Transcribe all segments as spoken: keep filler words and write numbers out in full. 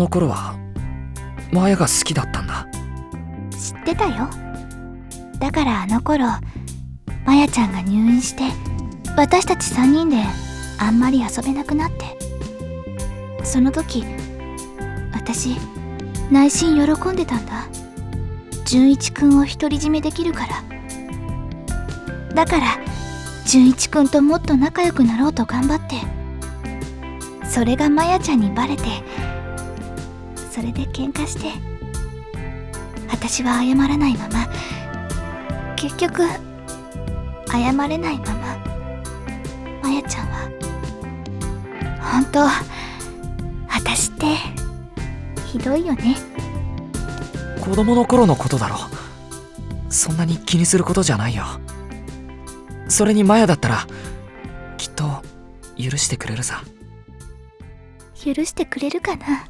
の頃はマヤが好きだったんだ。 知ってたよ。だからあの頃マヤちゃんが入院して私たちさんにんであんまり遊べなくなって、その時私内心喜んでたんだ。純一くんを独り占めできるから。だから純一くんともっと仲良くなろうと頑張って、それがマヤちゃんにバレて、それで喧嘩して、私は謝らないまま、結局謝れないまま、マヤちゃんは本当、私ってひどいよね。 子供の頃のことだろ。そんなに気にすることじゃないよ。それにマヤだったらきっと許してくれるさ。 許してくれるかな。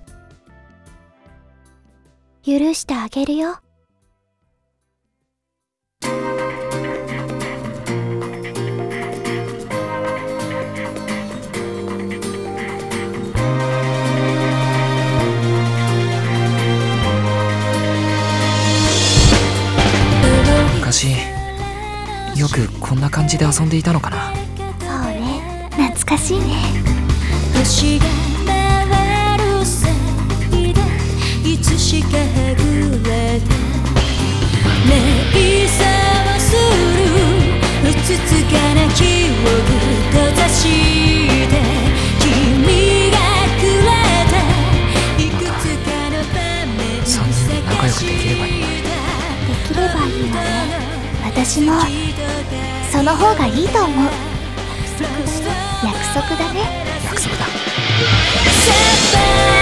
許してあげるよ。 昔よくこんな感じで遊んでいたのかな。 そうね、懐かしいね。 星が回るせいでいつしかはぐれた瞑想するうつつかな記憶閉ざして君がくれたいくつかの場面さんにんで仲良くできればいい。 できればいいわね。私もその方がいいと思う。約束だね。 約束だ。 シャッター